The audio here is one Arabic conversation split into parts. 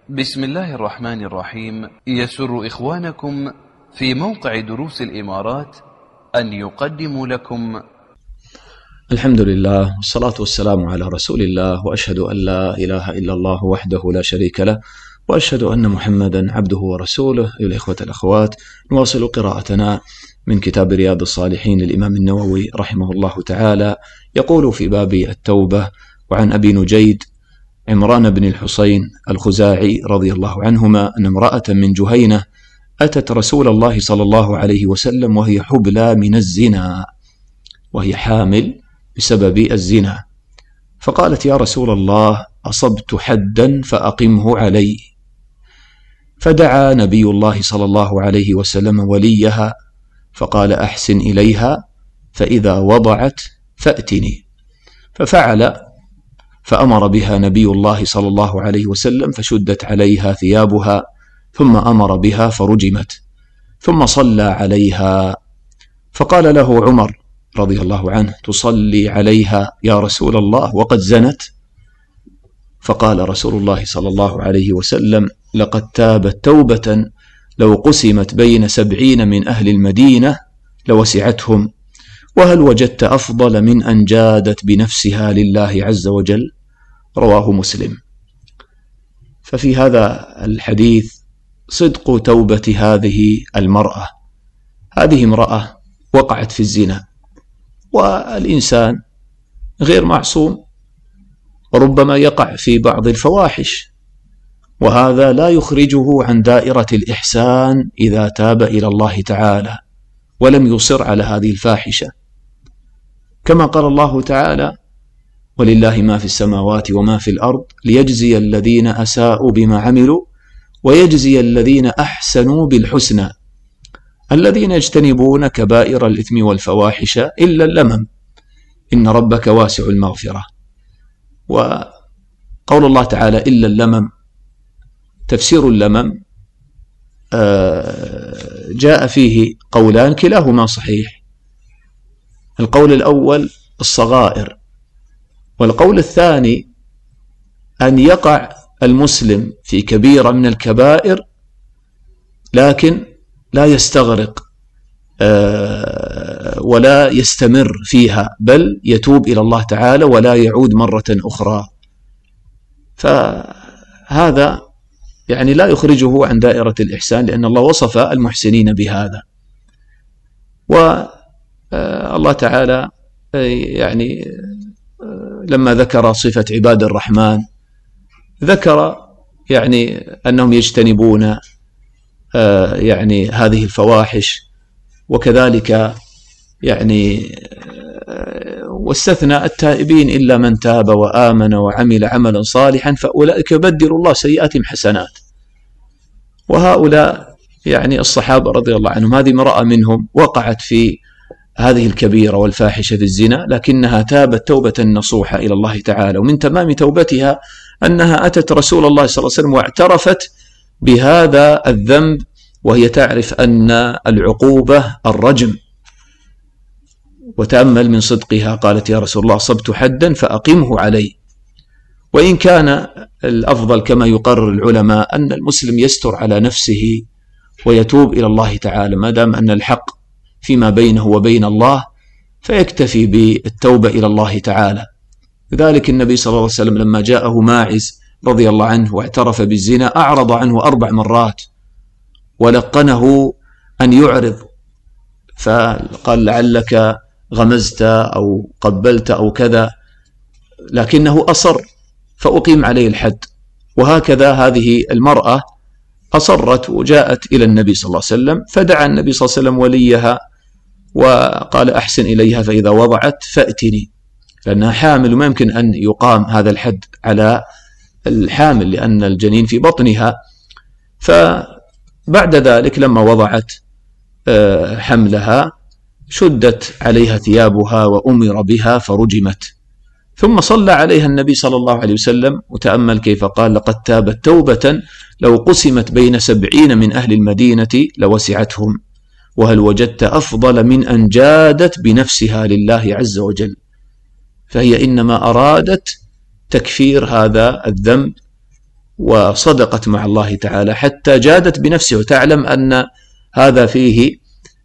بسم الله الرحمن الرحيم. يسر إخوانكم في موقع دروس الإمارات أن يقدموا لكم الحمد لله والصلاة والسلام على رسول الله، وأشهد أن لا إله إلا الله وحده لا شريك له، وأشهد أن محمدا عبده ورسوله. أيها الإخوة الأخوات، نواصل قراءتنا من كتاب رياض الصالحين للإمام النووي رحمه الله تعالى. يقول في باب التوبة: وعن أبي نجيد عمران بن الحصين الخزاعي رضي الله عنهما أن امرأة من جهينة أتت رسول الله صلى الله عليه وسلم وهي حبلى من الزنا، وهي حامل بسبب الزنا، فقالت: يا رسول الله، أصبت حدا فأقمه علي. فدعا نبي الله صلى الله عليه وسلم وليها فقال: أحسن إليها، فإذا وضعت فأتني. ففعل، فأمر بها نبي الله صلى الله عليه وسلم، فشدت عليها ثيابها، ثم أمر بها فرجمت، ثم صلى عليها. فقال له عمر رضي الله عنه: تصلي عليها يا رسول الله وقد زنت؟ فقال رسول الله صلى الله عليه وسلم: لقد تابت توبة لو قسمت بين 70 من أهل المدينة لوسعتهم، وهل وجدت أفضل من أن جادت بنفسها لله عز وجل؟ رواه مسلم. ففي هذا الحديث صدق توبة هذه المرأة. هذه امرأة وقعت في الزنا، والإنسان غير معصوم، وربما يقع في بعض الفواحش، وهذا لا يخرجه عن دائرة الإحسان إذا تاب إلى الله تعالى ولم يصر على هذه الفاحشة، كما قال الله تعالى: ولله ما في السماوات وما في الأرض ليجزي الذين أساءوا بما عملوا ويجزي الذين أحسنوا بالحسنى الذين يجتنبون كبائر الإثم والفواحش إلا اللمم إن ربك واسع المغفرة. وقول الله تعالى إلا اللمم، تفسير اللمم جاء فيه قولان كلاهما صحيح. القول الأول الصغائر، والقول الثاني أن يقع المسلم في كبيرة من الكبائر لكن لا يستغرق ولا يستمر فيها، بل يتوب إلى الله تعالى ولا يعود مرة أخرى، فهذا يعني لا يخرجه عن دائرة الإحسان، لأن الله وصف المحسنين بهذا. والله تعالى يعني لما ذكر صفة عباد الرحمن ذكر يعني أنهم يجتنبون يعني هذه الفواحش، وكذلك يعني واستثنى التائبين إلا من تاب وآمن وعمل عملا صالحا فأولئك يبدل الله سيئاتهم حسنات. وهؤلاء يعني الصحابة رضي الله عنهم، هذه امرأة منهم وقعت في هذه الكبيرة والفاحشة في الزنا، لكنها تابت توبة نصوحة إلى الله تعالى، ومن تمام توبتها أنها أتت رسول الله صلى الله عليه وسلم واعترفت بهذا الذنب، وهي تعرف أن العقوبة الرجم. وتأمل من صدقها، قالت: يا رسول الله، أصبت حدا فأقمه علي. وإن كان الأفضل كما يقرر العلماء أن المسلم يستر على نفسه ويتوب إلى الله تعالى، ما دام أن الحق فيما بينه وبين الله، فيكتفي بالتوبة إلى الله تعالى. لذلك النبي صلى الله عليه وسلم لما جاءه ماعز رضي الله عنه واعترف بالزنا أعرض عنه 4 مرات ولقنه أن يعرض، فقال: لعلك غمزت أو قبلت أو كذا، لكنه أصر فأقيم عليه الحد. وهكذا هذه المرأة أصرت وجاءت إلى النبي صلى الله عليه وسلم، فدعا النبي صلى الله عليه وسلم وليها وقال: أحسن إليها، فإذا وضعت فأتني، لأنها حامل وما يمكن أن يقام هذا الحد على الحامل لأن الجنين في بطنها. فبعد ذلك لما وضعت حملها شدت عليها ثيابها وأمر بها فرجمت، ثم صلى عليها النبي صلى الله عليه وسلم. وتأمل كيف قال: لقد تابت توبة لو قسمت بين 70 من أهل المدينة لوسعتهم، وهل وجدت أفضل من أن جادت بنفسها لله عز وجل. فهي إنما أرادت تكفير هذا الذنب وصدقت مع الله تعالى حتى جادت بنفسه، وتعلم أن هذا فيه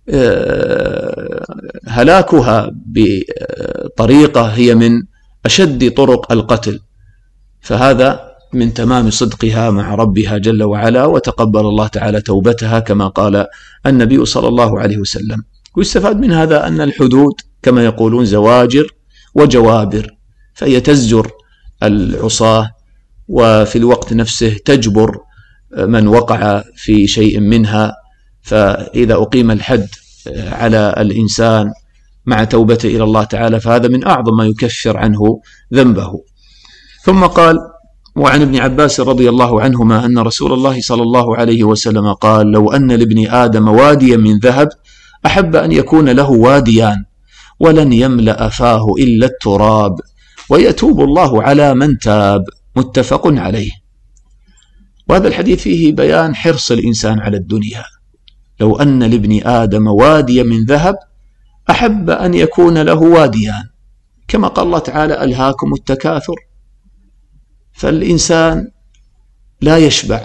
هلاكها بطريقة هي من أشد طرق القتل، فهذا من تمام صدقها مع ربها جل وعلا، وتقبل الله تعالى توبتها كما قال النبي صلى الله عليه وسلم. ويستفاد من هذا أن الحدود كما يقولون زواجر وجوابر، فهي تزجر العصاة وفي الوقت نفسه تجبر من وقع في شيء منها. فإذا أقيم الحد على الإنسان مع توبته إلى الله تعالى فهذا من أعظم ما يكفر عنه ذنبه. ثم قال: وعن ابن عباس رضي الله عنهما أن رسول الله صلى الله عليه وسلم قال: لو أن لابن آدم واديا من ذهب أحب أن يكون له واديان ولن يملأ فاه إلا التراب ويتوب الله على من تاب. متفق عليه. وهذا الحديث فيه بيان حرص الإنسان على الدنيا. لو أن لابن آدم واديا من ذهب أحب أن يكون له واديان، كما قال الله تعالى: ألهاكم التكاثر. فالإنسان لا يشبع،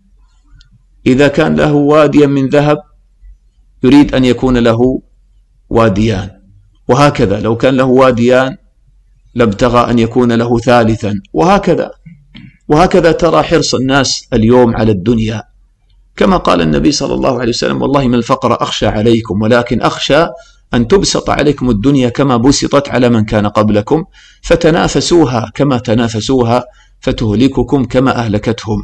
إذا كان له واديا من ذهب يريد أن يكون له واديان، وهكذا لو كان له واديان لابتغى أن يكون له ثالثا، وهكذا ترى حرص الناس اليوم على الدنيا، كما قال النبي صلى الله عليه وسلم: والله ما الفقر أخشى عليكم ولكن أخشى أن تبسط عليكم الدنيا كما بسطت على من كان قبلكم فتنافسوها كما تنافسوها فتهلككم كما أهلكتهم.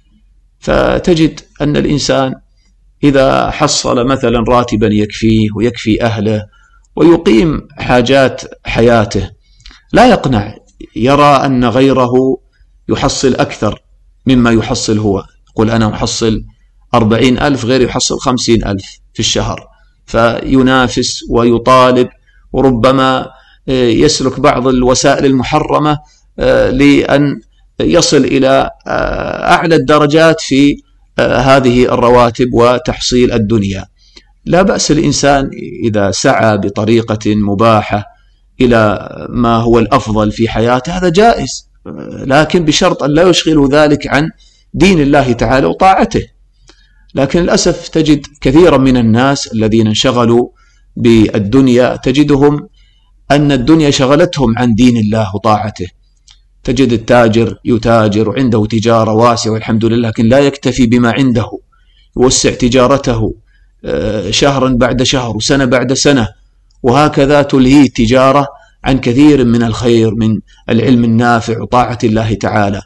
فتجد أن الإنسان إذا حصل مثلا راتبا يكفيه ويكفي أهله ويقيم حاجات حياته لا يقنع، يرى أن غيره يحصل أكثر مما يحصل هو، يقول أنا أحصل 40,000 غير يحصل 50,000 في الشهر، فينافس ويطالب، وربما يسلك بعض الوسائل المحرمة لأن يصل إلى أعلى الدرجات في هذه الرواتب وتحصيل الدنيا. لا بأس الإنسان إذا سعى بطريقة مباحة إلى ما هو الأفضل في حياته، هذا جائز، لكن بشرط أن لا يشغل ذلك عن دين الله تعالى وطاعته. لكن للأسف تجد كثيرا من الناس الذين انشغلوا بالدنيا تجدهم أن الدنيا شغلتهم عن دين الله وطاعته. تجد التاجر يتاجر وعنده تجارة واسعة والحمد لله، لكن لا يكتفي بما عنده، يوسع تجارته شهرا بعد شهر وسنة بعد سنة، وهكذا تلهي التجارة عن كثير من الخير من العلم النافع وطاعة الله تعالى.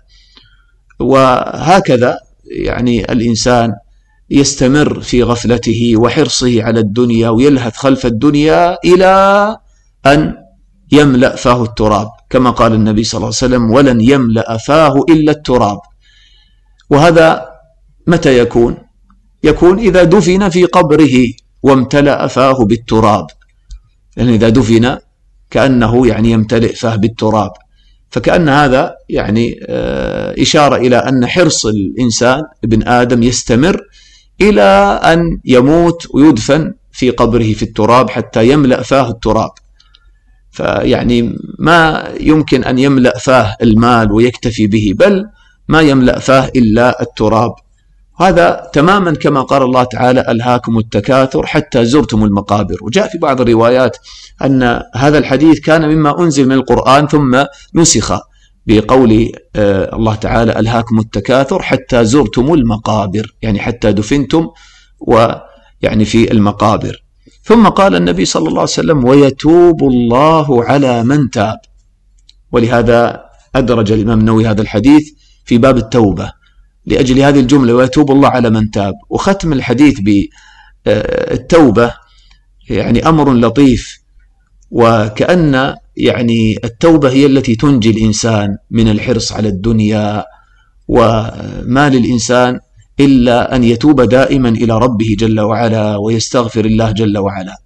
وهكذا يعني الإنسان يستمر في غفلته وحرصه على الدنيا ويلهث خلف الدنيا إلى أن يملأ فاه التراب، كما قال النبي صلى الله عليه وسلم: ولن يملأ فاه إلا التراب. وهذا متى يكون؟ يكون إذا دفن في قبره وامتلأ فاه بالتراب، لأن إذا دفن كأنه يعني يمتلئ فاه بالتراب، فكأن هذا يعني إشارة إلى أن حرص الإنسان ابن آدم يستمر إلى أن يموت ويدفن في قبره في التراب حتى يملأ فاه التراب. فيعني ما يمكن أن يملأ فاه المال ويكتفي به، بل ما يملأ فاه إلا التراب. هذا تماما كما قال الله تعالى: ألهاكم التكاثر حتى زرتم المقابر. وجاء في بعض الروايات أن هذا الحديث كان مما أنزل من القرآن ثم نسخ بقول الله تعالى: ألهاكم التكاثر حتى زرتم المقابر، يعني حتى دفنتم ويعني في المقابر. ثم قال النبي صلى الله عليه وسلم: ويتوب الله على من تاب. ولهذا أدرج الإمام النووي هذا الحديث في باب التوبة لأجل هذه الجملة: ويتوب الله على من تاب. وختم الحديث بالتوبة يعني أمر لطيف، وكأن يعني التوبة هي التي تنجي الإنسان من الحرص على الدنيا، وما للإنسان إلا أن يتوب دائما إلى ربه جل وعلا ويستغفر الله جل وعلا.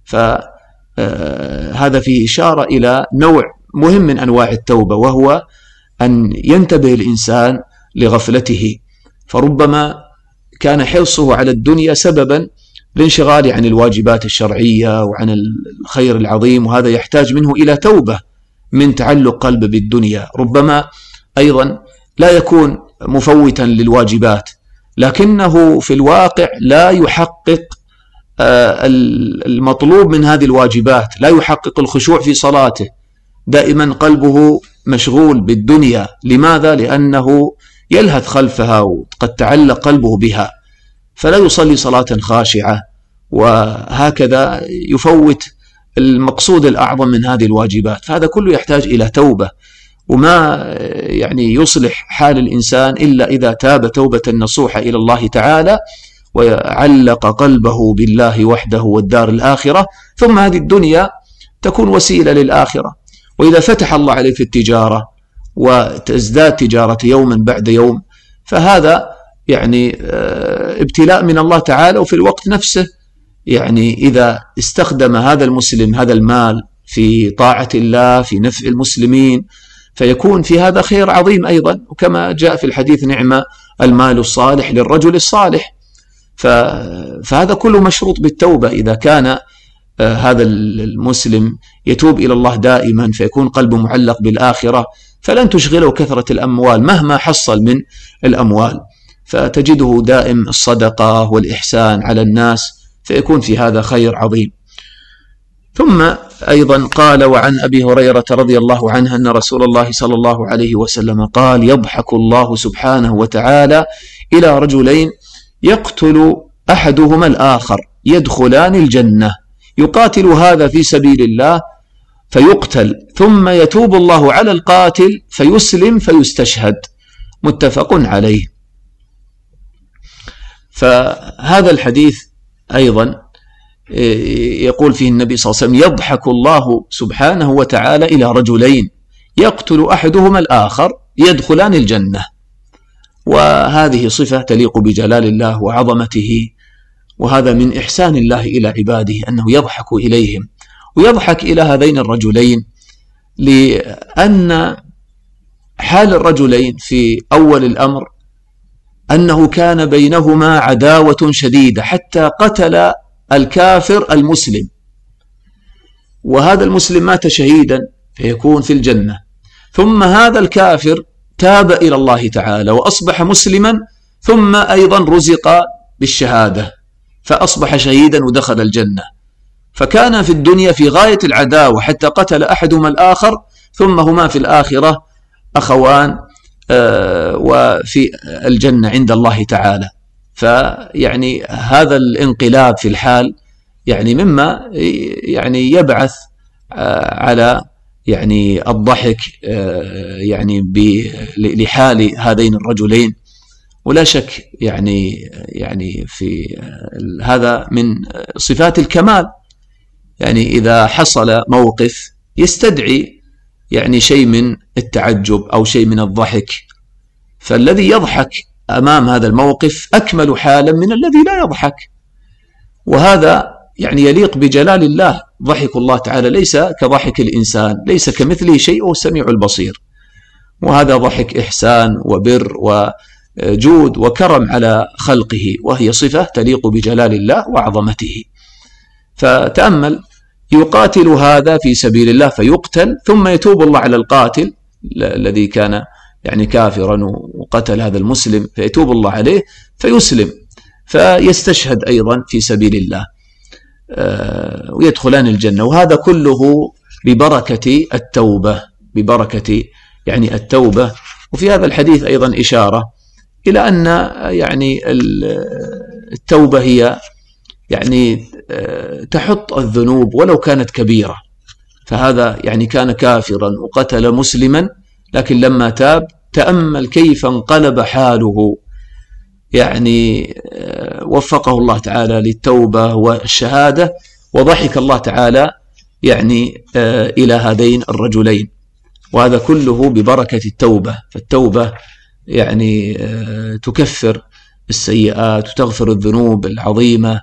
فهذا فيه إشارة إلى نوع مهم من أنواع التوبة، وهو أن ينتبه الإنسان لغفلته. فربما كان حرصه على الدنيا سببا لانشغاله عن الواجبات الشرعية وعن الخير العظيم، وهذا يحتاج منه إلى توبة من تعلق قلبه بالدنيا. ربما أيضا لا يكون مفوتا للواجبات، لكنه في الواقع لا يحقق المطلوب من هذه الواجبات، لا يحقق الخشوع في صلاته، دائما قلبه مشغول بالدنيا. لماذا؟ لأنه يلهث خلفها وقد تعلق قلبه بها، فلا يصلي صلاة خاشعة، وهكذا يفوت المقصود الأعظم من هذه الواجبات. فهذا كله يحتاج إلى توبة، وما يعني يصلح حال الإنسان إلا إذا تاب توبة نصوحة إلى الله تعالى، وعلق قلبه بالله وحده والدار الآخرة، ثم هذه الدنيا تكون وسيلة للآخرة. وإذا فتح الله عليه في التجارة وتزداد تجارة يوما بعد يوم، فهذا يعني ابتلاء من الله تعالى. وفي الوقت نفسه يعني إذا استخدم هذا المسلم هذا المال في طاعة الله في نفع المسلمين، فيكون في هذا خير عظيم أيضا. وكما جاء في الحديث: نعم المال الصالح للرجل الصالح. فهذا كله مشروط بالتوبة. إذا كان هذا المسلم يتوب إلى الله دائما، فيكون قلبه معلق بالآخرة، فلن تشغله كثرة الأموال مهما حصل من الأموال، فتجده دائم الصدقة والإحسان على الناس، فيكون في هذا خير عظيم. ثم أيضا قال: وعن أبي هريرة رضي الله عنه أن رسول الله صلى الله عليه وسلم قال: يضحك الله سبحانه وتعالى إلى رجلين يقتل أحدهما الآخر يدخلان الجنة، يقاتل هذا في سبيل الله فيقتل، ثم يتوب الله على القاتل فيسلم فيستشهد. متفق عليه. فهذا الحديث أيضا يقول فيه النبي صلى الله عليه وسلم: يضحك الله سبحانه وتعالى إلى رجلين يقتل أحدهما الآخر يدخلان الجنة. وهذه صفة تليق بجلال الله وعظمته، وهذا من إحسان الله إلى عباده أنه يضحك إليهم. ويضحك إلى هذين الرجلين لأن حال الرجلين في أول الأمر أنه كان بينهما عداوة شديدة حتى قتل الكافر المسلم، وهذا المسلم مات شهيدا فيكون في الجنة، ثم هذا الكافر تاب إلى الله تعالى وأصبح مسلما، ثم أيضا رزق بالشهادة فأصبح شهيدا ودخل الجنة. فكان في الدنيا في غاية العداوة حتى قتل أحدهما الآخر، ثم هما في الآخرة أخوان وفي الجنة عند الله تعالى. فيعني هذا الانقلاب في الحال يعني مما يعني يبعث على يعني الضحك يعني لحال هذين الرجلين. ولا شك يعني في هذا من صفات الكمال، يعني إذا حصل موقف يستدعي يعني شيء من التعجب أو شيء من الضحك، فالذي يضحك أمام هذا الموقف أكمل حالا من الذي لا يضحك. وهذا يعني يليق بجلال الله. ضحك الله تعالى ليس كضحك الإنسان، ليس كمثله شيء والسميع البصير، وهذا ضحك إحسان وبر وجود وكرم على خلقه، وهي صفة تليق بجلال الله وعظمته. فتأمل: يقاتل هذا في سبيل الله فيقتل، ثم يتوب الله على القاتل الذي كان يعني كافرا وقتل هذا المسلم، فيتوب الله عليه فيسلم فيستشهد أيضا في سبيل الله ويدخلان الجنة. وهذا كله ببركة التوبة، ببركة يعني التوبة. وفي هذا الحديث أيضا إشارة إلى أن يعني التوبة هي يعني تحط الذنوب ولو كانت كبيرة. فهذا يعني كان كافرا وقتل مسلما، لكن لما تاب تأمل كيف انقلب حاله، يعني وفقه الله تعالى للتوبة والشهادة، وضحك الله تعالى يعني إلى هذين الرجلين. وهذا كله ببركة التوبة. فالتوبة يعني تكفر السيئات وتغفر الذنوب العظيمة،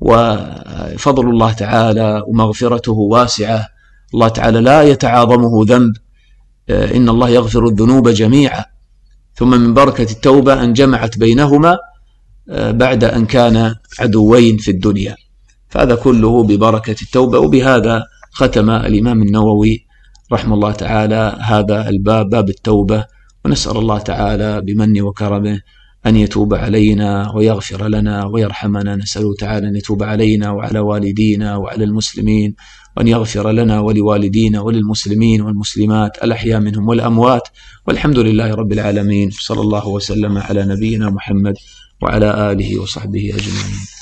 وفضل الله تعالى ومغفرته واسعة. الله تعالى لا يتعاظمه ذنب، إن الله يغفر الذنوب جميعا. ثم من بركة التوبة أن جمعت بينهما بعد أن كان عدوين في الدنيا. فهذا كله ببركة التوبة. وبهذا ختم الإمام النووي رحمه الله تعالى هذا الباب، باب التوبة. ونسأل الله تعالى بمنه وكرمه أن يتوب علينا ويغفر لنا ويرحمنا. نسأله تعالى أن يتوب علينا وعلى والدينا وعلى المسلمين، وأن يغفر لنا ولوالدينا وللمسلمين والمسلمات الأحياء منهم والأموات، والحمد لله رب العالمين. صلى الله وسلم على نبينا محمد وعلى آله وصحبه أجمعين.